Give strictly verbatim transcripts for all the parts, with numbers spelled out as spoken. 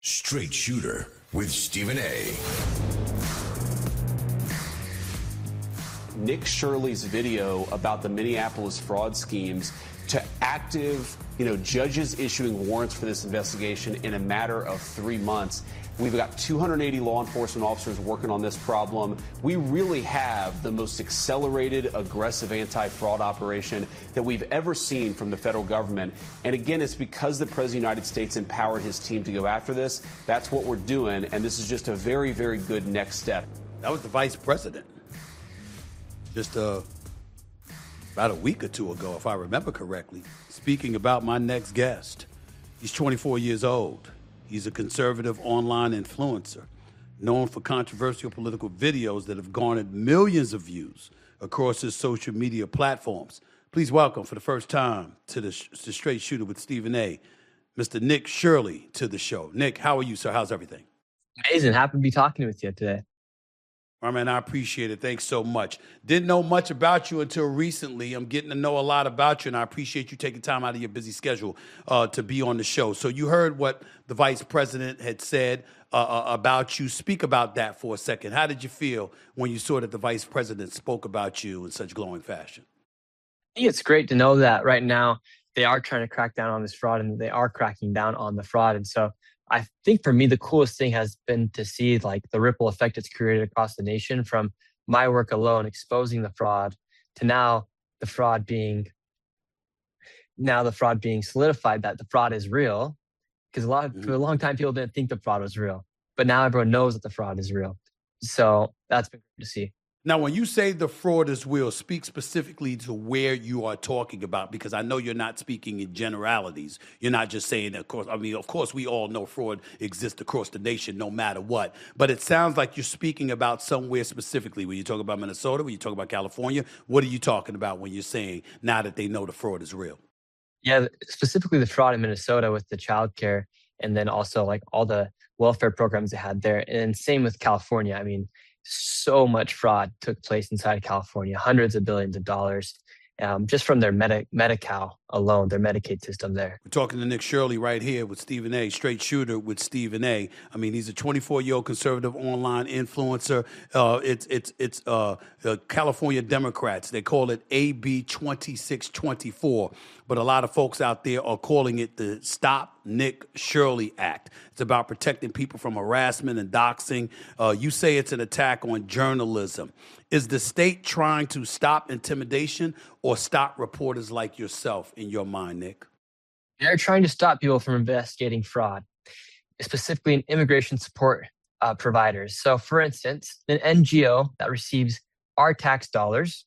Straight Shooter with Stephen A. Nick Shirley's video about the Minneapolis fraud schemes to active, you know, judges issuing warrants for this investigation in a matter of three months. We've got two hundred eighty law enforcement officers working on this problem. We really have the most accelerated, aggressive anti-fraud operation that we've ever seen from the federal government. And again, it's because the President of the United States empowered his team to go after this. That's what we're doing. And this is just a very, very good next step. That was the vice president. Just uh, about a week or two ago, if I remember correctly, speaking about my next guest. He's twenty-four years old. He's a conservative online influencer, known for controversial political videos that have garnered millions of views across his social media platforms. Please welcome, for the first time, to the, to Straight Shooter with Stephen A., Mister Nick Shirley to the show. Nick, how are you, sir? How's everything? Amazing. Happy to be talking with you today. All right, man, I appreciate it. Thanks so much. Didn't know much about you until recently. I'm getting to know a lot about you, and I appreciate you taking time out of your busy schedule uh, to be on the show. So you heard what the vice president had said uh, uh, about you. Speak about that for a second. How did you feel when you saw that the vice president spoke about you in such glowing fashion? I think it's great to know that right now they are trying to crack down on this fraud, and they are cracking down on the fraud. And so I think for me, the coolest thing has been to see like the ripple effect it's created across the nation, from my work alone exposing the fraud to now the fraud being now the fraud being solidified that the fraud is real. Because a lot of, for a long time, people didn't think the fraud was real, but now everyone knows that the fraud is real. So that's been great to see. Now, when you say the fraud is real, speak specifically to where you are talking about, because I know you're not speaking in generalities. You're not just saying, of course, I mean, of course, we all know fraud exists across the nation no matter what. But it sounds like you're speaking about somewhere specifically. When you talk about Minnesota, when you talk about California, what are you talking about when you're saying now that they know the fraud is real? Yeah, specifically the fraud in Minnesota with the childcare, and then also like all the welfare programs they had there. And same with California. I mean, so much fraud took place inside of California, hundreds of billions of dollars, um, just from their Medi- Medi-Cal alone, their Medicaid system there. We're talking to Nick Shirley right here with Stephen A., Straight Shooter with Stephen A. I mean, he's a twenty-four-year-old conservative online influencer. Uh, it's it's it's uh, uh, California Democrats. They call it A B twenty-six twenty-four, but a lot of folks out there are calling it the Stop Nick Shirley Act. It's about protecting people from harassment and doxing. Uh, you say it's an attack on journalism. Is the state trying to stop intimidation or stop reporters like yourself, in your mind, Nick? They're trying to stop people from investigating fraud, specifically in immigration support uh, providers. So, for instance, an N G O that receives our tax dollars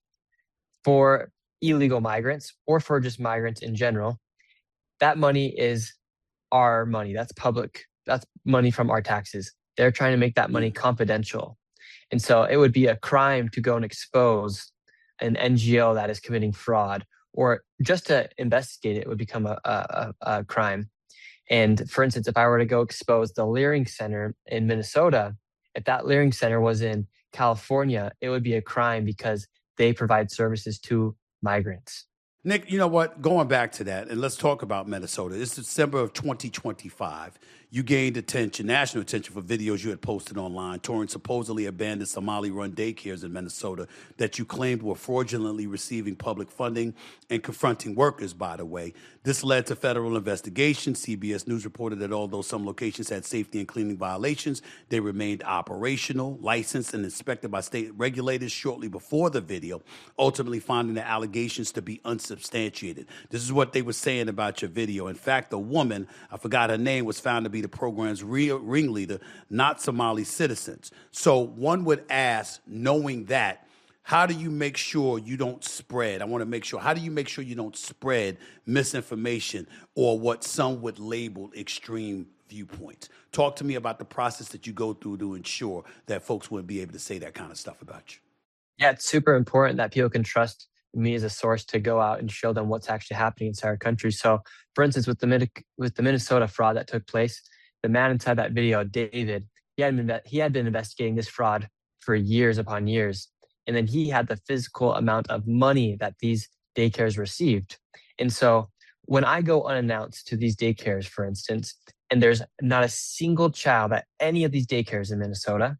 for illegal migrants or for just migrants in general, that money is our money. That's public. That's money from our taxes. They're trying to make that money confidential. And so it would be a crime to go and expose an N G O that is committing fraud, or just to investigate it would become a, a, a crime. And for instance, if I were to go expose the Leering Center in Minnesota, if that Leering Center was in California, it would be a crime because they provide services to migrants. Nick, you know what? Going back to that, and let's talk about Minnesota. It's December of twenty twenty-five. You gained attention, national attention, for videos you had posted online touring supposedly abandoned Somali-run daycares in Minnesota that you claimed were fraudulently receiving public funding and confronting workers, by the way. This led to federal investigation. C B S News reported that although some locations had safety and cleaning violations, they remained operational, licensed, and inspected by state regulators shortly before the video, ultimately finding the allegations to be unsubstantiated. This is what they were saying about your video. In fact, a woman, I forgot her name, was found to be the program's real ringleader, not Somali citizens. So one would ask, knowing that, how do you make sure you don't spread? I want to make sure. How do you make sure you don't spread misinformation or what some would label extreme viewpoints? Talk to me about the process that you go through to ensure that folks wouldn't be able to say that kind of stuff about you. Yeah, it's super important that people can trust me as a source to go out and show them what's actually happening inside our country. So, for instance, with the Mid- with the Minnesota fraud that took place, the man inside that video, David, he had been he had been investigating this fraud for years upon years, and then he had the physical amount of money that these daycares received. And so, when I go unannounced to these daycares, for instance, and there's not a single child at any of these daycares in Minnesota.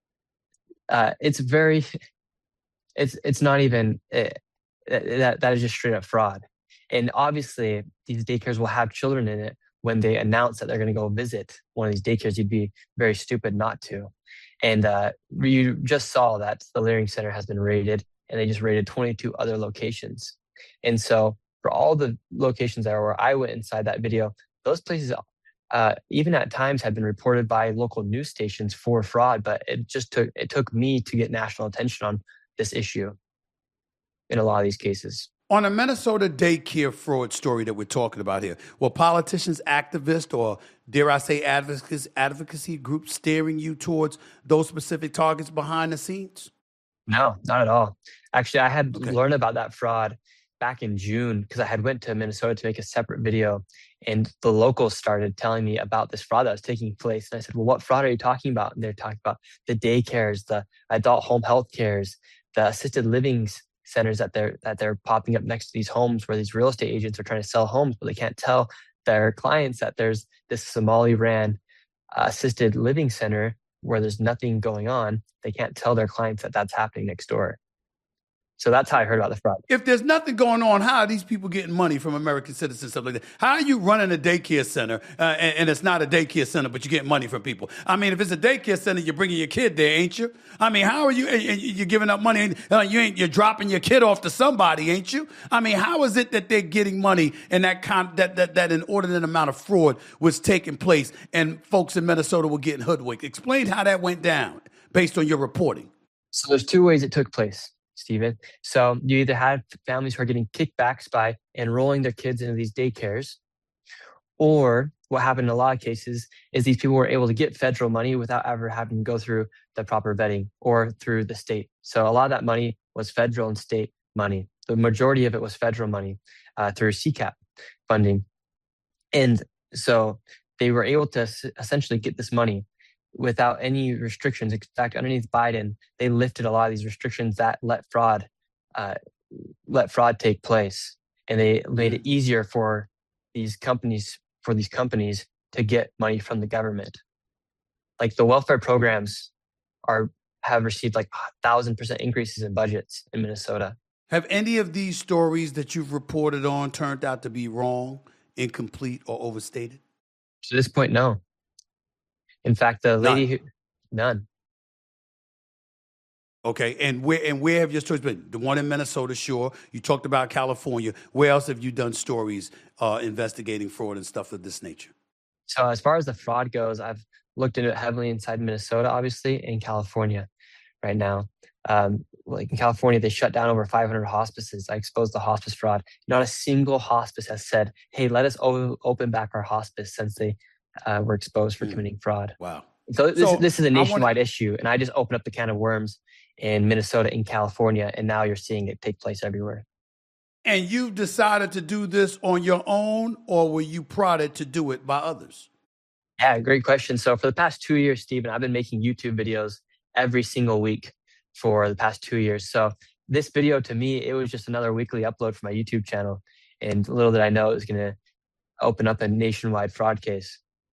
Uh, it's very, it's it's not even it, that that is just straight up fraud. And obviously, these daycares will have children in it. When they announce that they're going to go visit one of these daycares, you'd be very stupid not to. And uh, you just saw that the Leering Center has been raided, and they just raided twenty-two other locations. And so for all the locations that where I went inside that video, those places, uh, even at times, had been reported by local news stations for fraud. But it just took it took me to get national attention on this issue in a lot of these cases. On a Minnesota daycare fraud story that we're talking about here, were politicians, activists, or dare I say advocacy, advocacy groups steering you towards those specific targets behind the scenes? No, not at all. Actually, I had Okay. learned about that fraud back in June because I had went to Minnesota to make a separate video, and the locals started telling me about this fraud that was taking place. And I said, well, what fraud are you talking about? And they're talking about the daycares, the adult home health cares, the assisted livings centers that they're that they're popping up next to these homes where these real estate agents are trying to sell homes, but they can't tell their clients that there's this Somali-ran uh, assisted living center where there's nothing going on. They can't tell their clients that that's happening next door. So that's how I heard about the fraud. If there's nothing going on, how are these people getting money from American citizens, stuff like that? How are you running a daycare center, uh, and, and it's not a daycare center, but you get money from people? I mean, if it's a daycare center, you're bringing your kid there, ain't you? I mean, how are you, you're giving up money, uh, you ain't, you're dropping your kid off to somebody, ain't you? I mean, how is it that they're getting money and that con- that, that, that inordinate amount of fraud was taking place and folks in Minnesota were getting hoodwinked? Explain how that went down based on your reporting. So there's two ways it took place, Stephen. So you either had families who are getting kickbacks by enrolling their kids into these daycares, or what happened in a lot of cases is these people were able to get federal money without ever having to go through the proper vetting or through the state. So a lot of that money was federal and state money. The majority of it was federal money uh, through C CAP funding. And so they were able to essentially get this money without any restrictions. In fact, underneath Biden, they lifted a lot of these restrictions that let fraud, uh, let fraud take place, and they made it easier for these companies for these companies to get money from the government. Like the welfare programs are have received like a thousand percent increases in budgets in Minnesota. Have any of these stories that you've reported on turned out to be wrong, incomplete, or overstated? To this point, no. In fact, the lady None. who none. Okay, and where and where have your stories been? The one in Minnesota, sure. You talked about California. Where else have you done stories uh, investigating fraud and stuff of this nature? So as far as the fraud goes, I've looked into it heavily inside Minnesota, obviously, and California right now. Um, like in California, they shut down over five hundred hospices. I exposed the hospice fraud. Not a single hospice has said, hey, let us o- open back our hospice since they uh, were exposed for Mm. committing fraud. Wow. So this, So, this is a I wanna- nationwide issue, and I just opened up the can of worms in Minnesota, in California, and now you're seeing it take place everywhere. And you've decided to do this on your own, or were you prodded to do it by others? Yeah, great question. So for the past two years, Stephen, I've been making YouTube videos every single week for the past two years. So this video, to me, it was just another weekly upload for my YouTube channel. And little did I know it was going to open up a nationwide fraud case.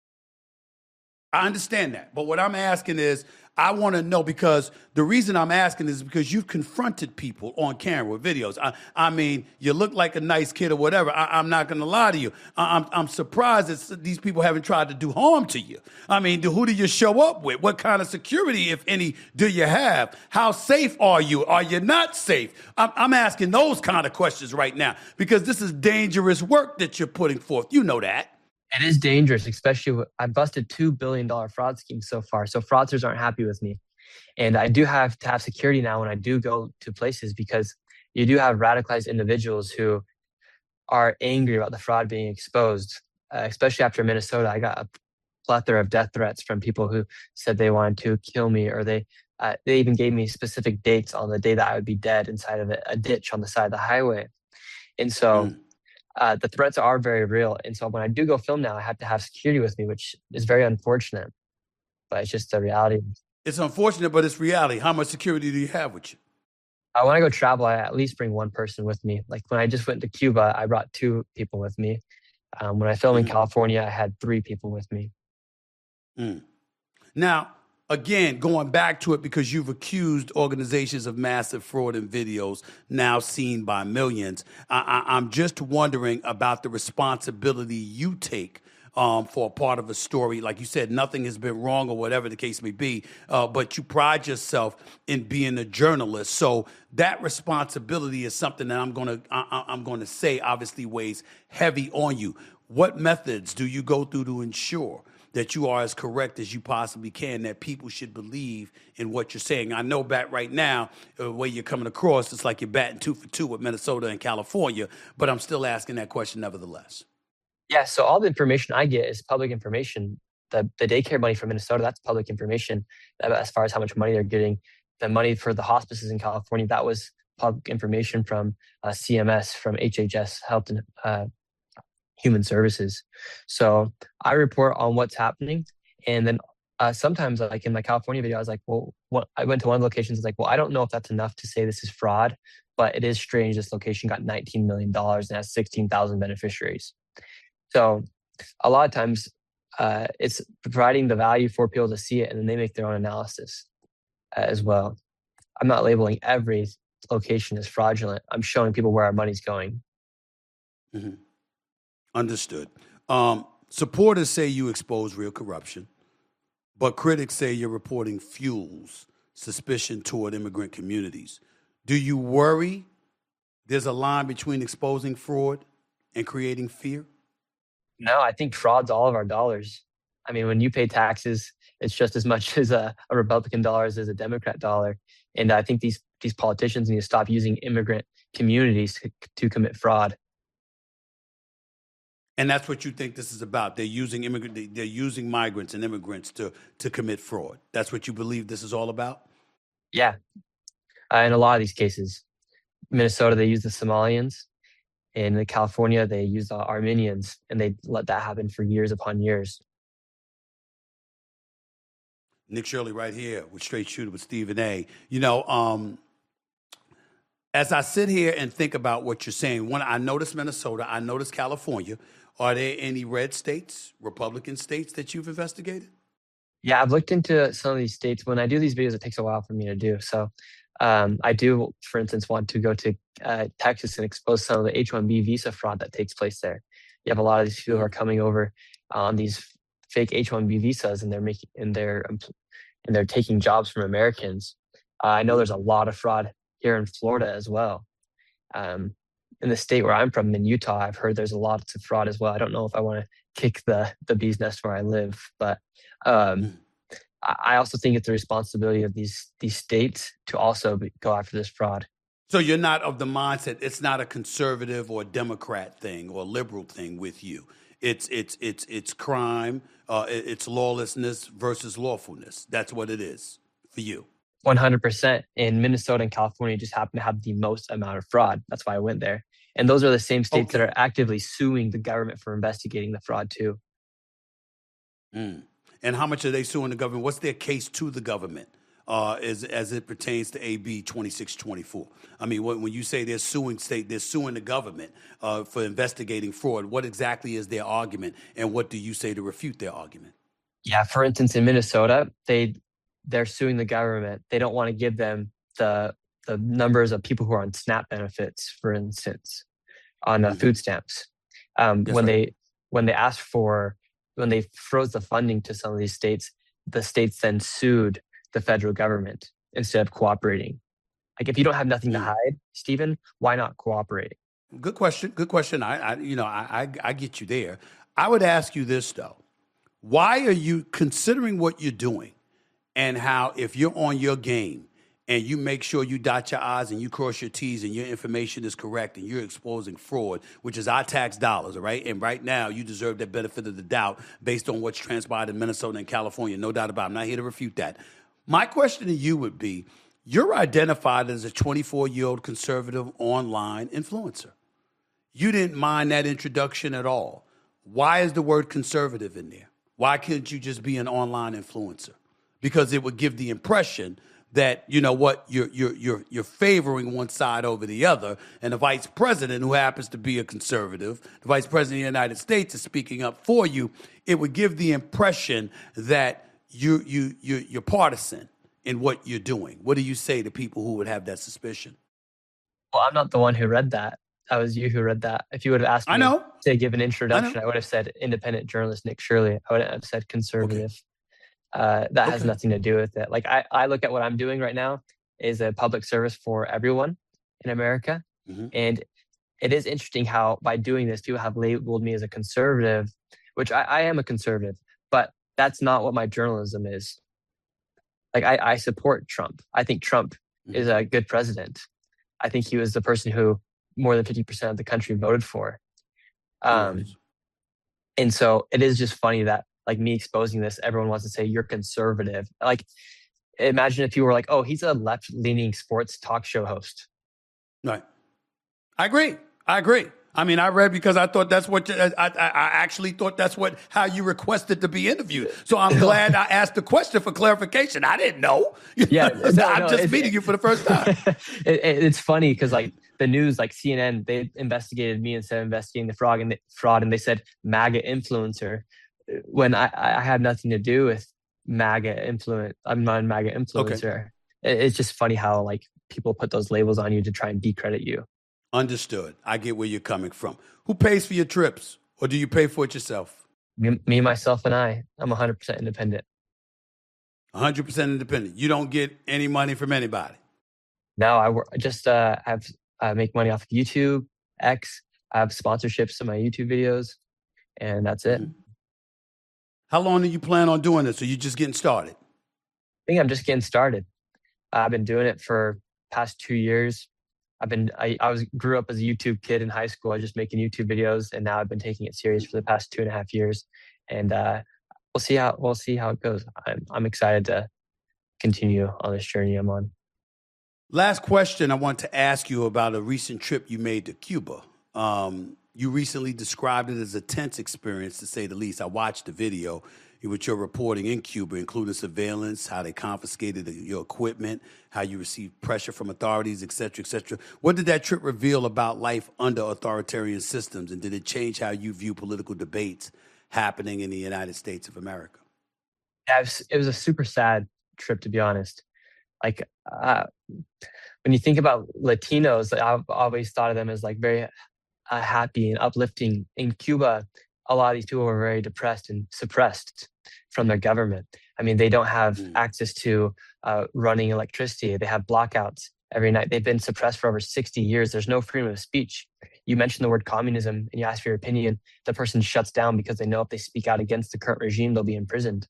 I understand that. But what I'm asking is, I want to know, because the reason I'm asking is because you've confronted people on camera with videos. I, I mean, you look like a nice kid or whatever. I, I'm not going to lie to you. I, I'm, I'm surprised that these people haven't tried to do harm to you. I mean, who do you show up with? What kind of security, if any, do you have? How safe are you? Are you not safe? I'm, I'm asking those kind of questions right now, because this is dangerous work that you're putting forth. You know that. It is dangerous, especially with, I busted two billion dollars fraud schemes so far. So fraudsters aren't happy with me. And I do have to have security now when I do go to places, because you do have radicalized individuals who are angry about the fraud being exposed, uh, especially after Minnesota. I got a plethora of death threats from people who said they wanted to kill me, or they uh, they even gave me specific dates on the day that I would be dead inside of a, a ditch on the side of the highway. And so... Mm. Uh, the threats are very real. And so when I do go film now, I have to have security with me, which is very unfortunate. But it's just the reality. It's unfortunate, but it's reality. How much security do you have with you? Uh, when I go travel, I at least bring one person with me. Like when I just went to Cuba, I brought two people with me. Um, when I filmed Mm. in California, I had three people with me. Mm. Now, again, going back to it, because you've accused organizations of massive fraud in videos now seen by millions, I, I, I'm just wondering about the responsibility you take um, for a part of a story. Like you said, nothing has been wrong or whatever the case may be, uh, but you pride yourself in being a journalist. So that responsibility is something that I'm going to I, I'm going to say obviously weighs heavy on you. What methods do you go through to ensure that you are as correct as you possibly can, that people should believe in what you're saying? I know back right now, the way you're coming across, it's like you're batting two for two with Minnesota and California, but I'm still asking that question nevertheless. Yeah, so all the information I get is public information. The the daycare money from Minnesota, that's public information. As far as how much money they're getting, the money for the hospices in California, that was public information from uh, C M S, from H H S, Health and uh, Human Services. So I report on what's happening, and then uh, sometimes, like in my California video, I was like, well, what, I went to one of the locations. I was like, well, I don't know if that's enough to say this is fraud, but it is strange. This location got nineteen million dollars and has sixteen thousand beneficiaries. So a lot of times uh, it's providing the value for people to see it, and then they make their own analysis uh, as well. I'm not labeling every location as fraudulent. I'm showing people where our money's going. Mm-hmm. Understood. Um, supporters say you expose real corruption, but critics say your reporting fuels suspicion toward immigrant communities. Do you worry there's a line between exposing fraud and creating fear? No, I think fraud's all of our dollars. I mean, when you pay taxes, it's just as much as a, a Republican dollar as a Democrat dollar. And I think these these politicians need to stop using immigrant communities to, to commit fraud. And that's what you think this is about. They're using immigrant. They're using migrants and immigrants to to commit fraud. That's what you believe this is all about? Yeah. Uh, in a lot of these cases, Minnesota, they use the Somalians. In California, they use the Armenians, and they let that happen for years upon years. Nick Shirley right here with Straight Shooter with Stephen A. You know, um, as I sit here and think about what you're saying, when I notice Minnesota, I notice California. Are there any red states, Republican states that you've investigated? Yeah, I've looked into some of these states. When I do these videos, it takes a while for me to do. So um, I do, for instance, want to go to uh, Texas and expose some of the H one B visa fraud that takes place there. You have a lot of these people who are coming over on these fake H one B visas, and they're making and they're and they're taking jobs from Americans. Uh, I know there's a lot of fraud here in Florida as well. Um, in the state where I'm from, in Utah, I've heard there's a lot of fraud as well. I don't know if I want to kick the the bee's nest where I live, but um, I also think it's the responsibility of these these states to also be, go after this fraud. So you're not of the mindset it's not a conservative or Democrat thing or liberal thing with you. It's it's it's it's crime. Uh, it's lawlessness versus lawfulness. That's what it is for you. one hundred percent. In Minnesota and California just happen to have the most amount of fraud. That's why I went there. And those are the same states okay. that are actively suing the government for investigating the fraud too. Mm. And how much are they suing the government? What's their case to the government uh, as as it pertains to A B twenty-six twenty-four? I mean, when, when you say they're suing state, they're suing the government uh, for investigating fraud. What exactly is their argument, and what do you say to refute their argument? Yeah, for instance, in Minnesota, they they're suing the government. They don't want to give them the the numbers of people who are on SNAP benefits, for instance, on uh, mm-hmm. food stamps. Um, when right. they when they asked for when they froze the funding to some of these states, the states then sued the federal government instead of cooperating. Like, if you don't have nothing mm-hmm. to hide, Stephen, why not cooperate? Good question. Good question. I, I you know, I, I I get you there. I would ask you this though: why are you considering what you're doing? And how, if you're on your game and you make sure you dot your I's and you cross your T's and your information is correct and you're exposing fraud, which is our tax dollars, all right? And right now, you deserve the benefit of the doubt based on what's transpired in Minnesota and California, no doubt about it. I'm not here to refute that. My question to you would be, you're identified as a twenty-four-year-old conservative online influencer. You didn't mind that introduction at all. Why is the word conservative in there? Why couldn't you just be an online influencer? Because it would give the impression that, you know what, you're you're you're you're favoring one side over the other, and the vice president, who happens to be a conservative, the vice president of the United States, is speaking up for you, it would give the impression that you you you you're partisan in what you're doing. What do you say to people who would have that suspicion? Well, I'm not the one who read that. That was you who read that. If you would have asked me I know. to give an introduction, I, I would have said independent journalist Nick Shirley. I wouldn't have said conservative. Okay. Uh, that okay. has nothing to do with it. Like I, I look at what I'm doing right now is a public service for everyone in America. Mm-hmm. And it is interesting how by doing this, people have labeled me as a conservative, which I, I am a conservative, but that's not what my journalism is. Like I, I support Trump. I think Trump mm-hmm. is a good president. I think he was the person who more than fifty percent of the country voted for. Um, nice. And so it is just funny that like me exposing this, everyone wants to say you're conservative. Like imagine if you were like, oh, he's a left-leaning sports talk show host. Right. I agree. I agree. I mean, I read because I thought that's what, I, I, I actually thought that's what, how you requested to be interviewed. So I'm glad I asked the question for clarification. I didn't know. Yeah. No, I'm no, just meeting you for the first time. it, it, it's funny because like the news, like C N N, they investigated me instead of investigating the fraud and the fraud. And they said MAGA influencer when I, I had nothing to do with MAGA influence. I'm not a MAGA influencer. Okay. It, it's just funny how like people put those labels on you to try and decredit you. Understood. I get where you're coming from. Who pays for your trips, or do you pay for it yourself? Me, me myself, and I. I'm one hundred percent independent. one hundred percent independent. You don't get any money from anybody? No, I work, just uh, have I make money off of YouTube, X. I have sponsorships to my YouTube videos, and that's it. Mm-hmm. How long do you plan on doing this? Or you just getting started? I think I'm just getting started. I've been doing it for past two years. I've been, I, I was grew up as a YouTube kid in high school. I was just making YouTube videos, and now I've been taking it serious for the past two and a half years. And uh, we'll see how we'll see how it goes. I'm I'm excited to continue on this journey I'm on. Last question I want to ask you about a recent trip you made to Cuba. Um, you recently described it as a tense experience, to say the least. I watched the video with your reporting in Cuba, including surveillance, how they confiscated your equipment, how you received pressure from authorities, et cetera, et cetera. What did that trip reveal about life under authoritarian systems, and did it change how you view political debates happening in the United States of America? Yeah, it was, it was a super sad trip, to be honest. Like, uh, when you think about Latinos, I've always thought of them as like very uh, happy and uplifting. In Cuba, a lot of these people were very depressed and suppressed from their government. I mean, they don't have mm. access to uh, running electricity. They have blackouts every night. They've been suppressed for over sixty years. There's no freedom of speech. You mentioned the word communism and you ask for your opinion. The person shuts down because they know if they speak out against the current regime, they'll be imprisoned.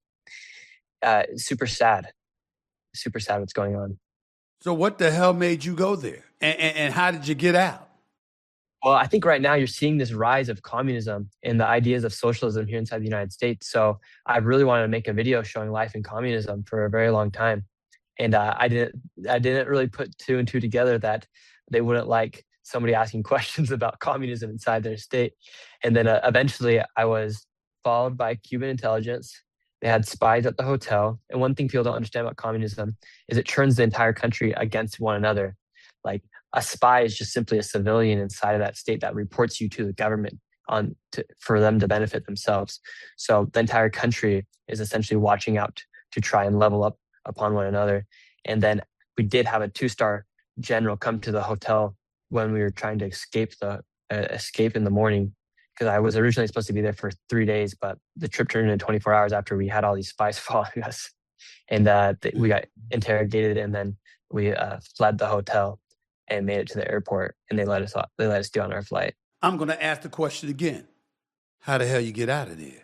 Uh, super sad. Super sad what's going on. So what the hell made you go there? And, and, and how did you get out? Well, I think right now you're seeing this rise of communism and the ideas of socialism here inside the United States. So I really wanted to make a video showing life in communism for a very long time. And uh, I didn't I didn't really put two and two together that they wouldn't like somebody asking questions about communism inside their state. And then uh, eventually I was followed by Cuban intelligence. They had spies at the hotel. And one thing people don't understand about communism is it turns the entire country against one another. Like, a spy is just simply a civilian inside of that state that reports you to the government on to, for them to benefit themselves. So the entire country is essentially watching out to try and level up upon one another. And then we did have a two-star general come to the hotel when we were trying to escape the uh, escape in the morning, because I was originally supposed to be there for three days, but the trip turned into twenty-four hours after we had all these spies following us, and uh, th- we got interrogated, and then we uh, fled the hotel and made it to the airport, and they let us they let us do on our flight. I'm going to ask the question again. How the hell you get out of there?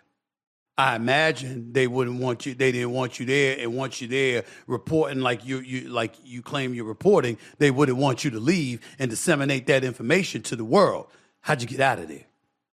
I imagine they wouldn't want you. They didn't want you there, and once you're there reporting like you you like you claim you're reporting, they wouldn't want you to leave and disseminate that information to the world. How'd you get out of there?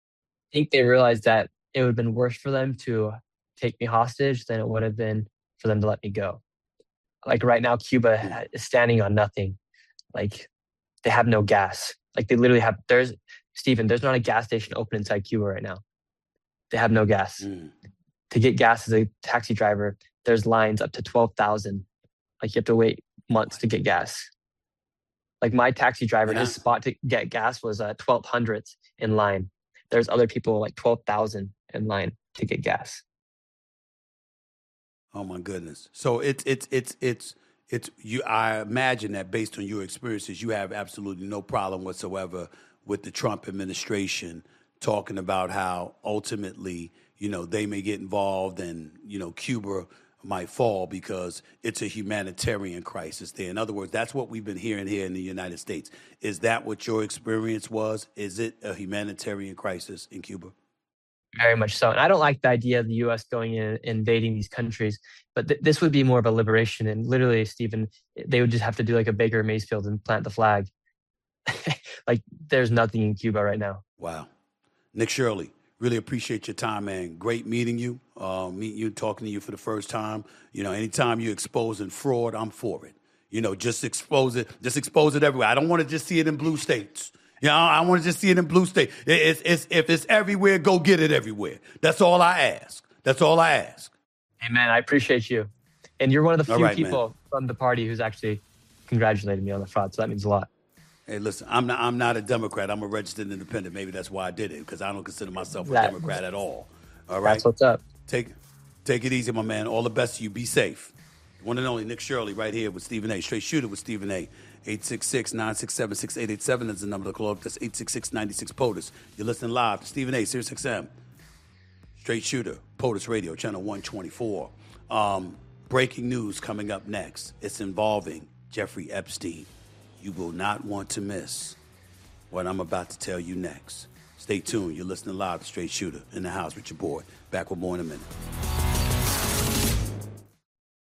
I think they realized that it would have been worse for them to take me hostage than it would have been for them to let me go. Like right now, Cuba is standing on nothing. Like, they have no gas. Like, they literally have, there's, Stephen, there's not a gas station open inside Cuba right now. They have no gas. Mm. To get gas as a taxi driver, there's lines up to twelve thousand. Like, you have to wait months to get gas. Like my taxi driver, Yeah. his spot to get gas was uh, twelve hundred in line. There's other people like twelve thousand in line to get gas. Oh my goodness. So it's it's it's it's it's you. I imagine that based on your experiences, you have absolutely no problem whatsoever with the Trump administration talking about how ultimately, you know, they may get involved and, you know, Cuba might fall because it's a humanitarian crisis there. In other words, that's what we've been hearing here in the United States. Is that what your experience was? Is it a humanitarian crisis in Cuba? Very much so. And I don't like the idea of the U S going in and invading these countries, but th- this would be more of a liberation. And literally, Stephen, they would just have to do like a Baker Mayfield and plant the flag. Like there's nothing in Cuba right now. Wow. Nick Shirley, really appreciate your time, man. Great meeting you, uh, meeting you, talking to you for the first time. You know, anytime you're exposing fraud, I'm for it. You know, just expose it, just expose it everywhere. I don't want to just see it in blue states. You know, I want to just see it in blue state. It, it's, it's, if it's everywhere, go get it everywhere. That's all I ask. That's all I ask. Amen. I appreciate you. And you're one of the few right, people man. from the party who's actually congratulated me on the fraud. So that means a lot. Hey, listen, I'm not, I'm not a Democrat. I'm a registered independent. Maybe that's why I did it, because I don't consider myself a That- Democrat at all. All right? That's what's up. Take, take it easy, my man. All the best to you. Be safe. One and only Nick Shirley right here with Stephen A. Straight Shooter with Stephen A. eight six six, nine six seven, six eight eight seven is the number to call up. That's eight six six, nine six POTUS. You're listening live to Stephen A. Sirius X M. Straight Shooter, POTUS Radio, channel one twenty-four. Um, breaking news coming up next. It's involving Jeffrey Epstein. You will not want to miss what I'm about to tell you next. Stay tuned. You're listening live to Straight Shooter in the house with your boy. Back with more in a minute.